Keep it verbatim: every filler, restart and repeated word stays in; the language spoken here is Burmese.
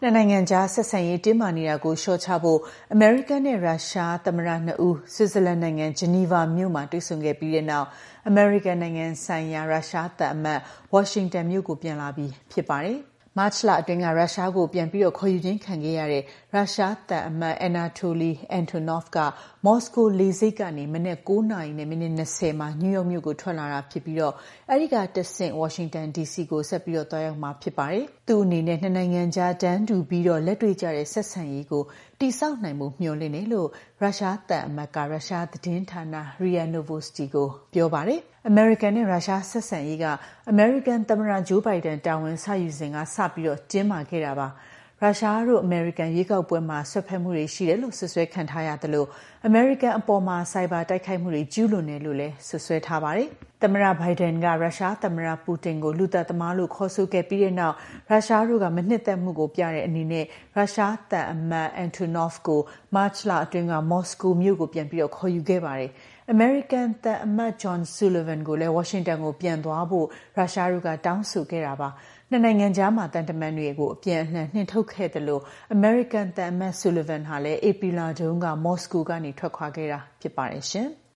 နှစ်နိုင်ငံကြားဆက်ဆံရေးတင်းမာနေတာကိုလျှော့ချဖို့အမေရိကန်နဲ့ရုရှားသမ္မတနှစ်ဦးဆွစ်ဇာလန်နိုင်ငံဂျနီဗာမြို့မှာတွေ့ဆုံခဲ့ပြီးတဲ့နောက်အမေရိကန်နိုင်ငံဆိုင်ရာရုရှားသံအမတ်ဝါရှင်တန်မြို့ကိုပြန်လာပြီဖြစ်ပါတယ်။မတ်လအတွင်းကရုရှားကိုပြန်ပြီးခေါ်ယူခြင်းခံခဲ့ရတဲ့ရုရှားသံအမတ် Anatoly Antonov ကမော်စကိုလေဆိပ်ကနေမနက်၉နာရီနဲ့မိနစ်၂၀မှာနယူးယောက်မြို့ကိုထွက်လာတာဖြစ်ပြီးအဲဒီကတဆင့်ဝါရှင်တန် ဒီစီ ကိုဆက်ပြီးသွားရောက်မှာဖြစ်ပါတယ်။သူ့အနေနဲ့နှစ်နိုင်ငံကြားတန်းတူပြီးလက်တွေ့ကျတဲ့ဆက်ဆံရေးကိုတည်ဆောက်နိုင်ဖို့မျှော်လင့်တယ်လို့ရုရှားသံအမတ်ကရုရှားသတင်းဌာန ရီယာ နိုဗိုစတီ ကိုပြောပါတယ်။အမေရိကန်နဲ့ရုရှားဆက်ဆံရေးကအမေရိကန်သမ္မတဂျိုးဘိုင်ဒန်တာဝန်စယူစဉ်ကစပြီးတင်းမာခဲ့တာပါ။ရုရှားတို့အမေရိကန်ရွေးကောက်ပွဲမှာဆွဲဖက်မှုတွေရှိတယ်လို့ဆွဆွဲခံထားရသလိုအမေရိကန်အပေါ်မှာစိုက်ဘာတိုက်ခိုက်မှုတွေကျူးလွန်တယ်လို့လည်းဆွဆွဲထားပါတယ်။သမ္မတဘိုင်ဒန်ကရုရှားသမ္မတပူတင်ကိုလူသက်သမားလို့ခေါ်ဆိုခဲ့ပြီးတဲ့နောက်ရုရှားတို့ကမနှစ်သက်မှုကိုပြတဲ့အနေနဲ့ရုရှားသံအမတ် Antonov ကိုမတ်လအတွင်းကမော်စကိုမြို့ကိုပြန်ပြီးခေါ်ယူခဲ့ပါတယ်။အမေရိကန်သံအမတ် John Sullivan ကိုလည်းဝါရှင်တန်ကိုပြန်သွားဖို့ရုရှားတို့ကတောင်းဆိုခဲ့တာပါ။နှစ်နိုင်ငံကြားမှာတန်တမန်တွေကိုအပြန်အလှန်နှင်ထုတ်ခဲ့တယ်လို့အမေရိကန်သံအမတ် Sullivan ဟာလည်းဧပြီလတုန်းကမော်စကိုကနေထွက်ခွာခဲ့တာဖြစ်ပါတယ်ရှင်။